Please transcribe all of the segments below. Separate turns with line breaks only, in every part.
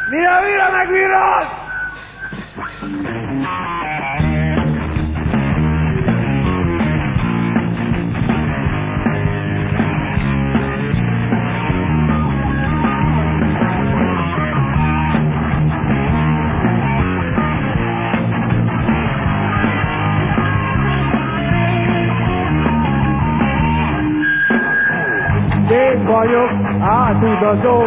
Mire újra megvirrad! Én vagyok átutazó.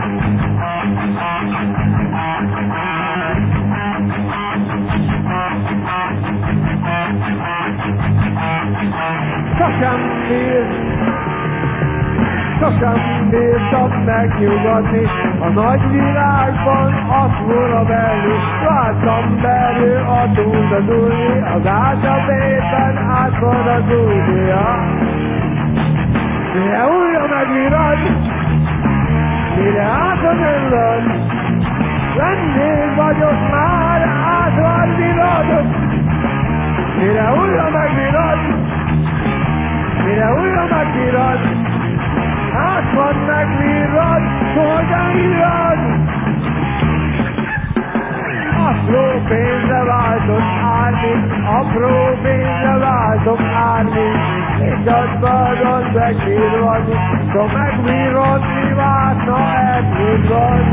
Sosem bírtam megnyugodni, a nagy világban azt volna belül, láttam belül a túldazulni, az átapéten át van az útja. Mire újra megvirrad, mire átadöllöd, vendég vagyok már, át van virrad. Mire újra megvirrad, mire újra megvirrad, át van megvirrad, hogyan virrad. Apró pénzre váltott árni, apró pénzre váltok árni, és advadon megvirradni, so megvirradni várna elvirrad.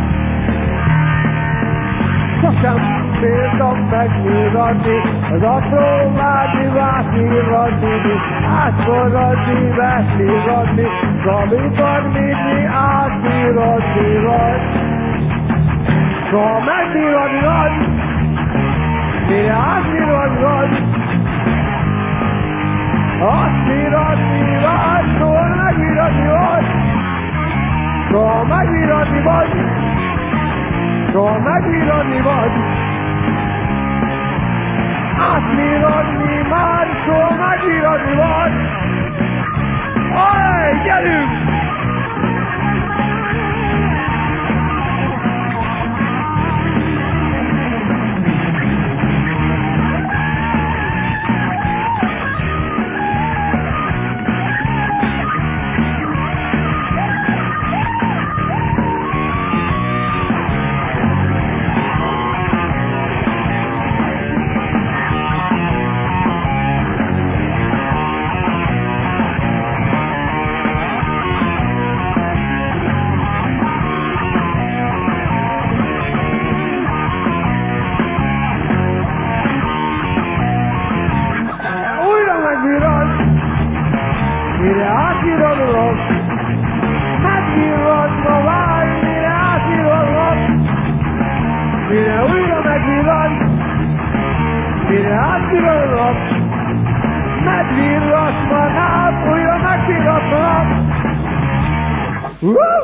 Sosem bírtam megvirradni, az apró vágyivát virradni, átforradni, megvirradni, s amikor mindig átvirradni vagy. Soha megvirradni vagy, mire átvirradni vagy, azt virradni vagy, soha megvirradni vagy, soha megvirradni vagy, soha megvirradni vagy, átvirradni már, soha megvirradni vagy. Ajj, gyerünk! Mire átvirradlak, megvirradva várj, mire átvirradlak, mire újra megvirrad, mire átvirradlak, megvirradva, újra megvirradlak.